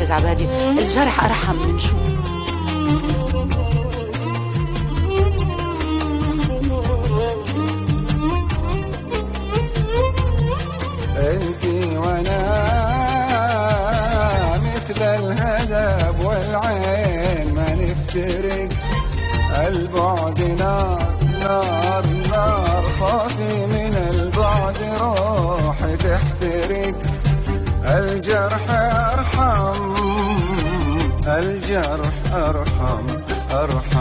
أستاذ عبادي، الجرح أرحم من شو؟ انتي وانا مثل الهدب والعين ما نفترق، البعد نار نار نار، خوفي من البعد روحي تحترق، الجرح أرحم، الجرح أرحم أرحم.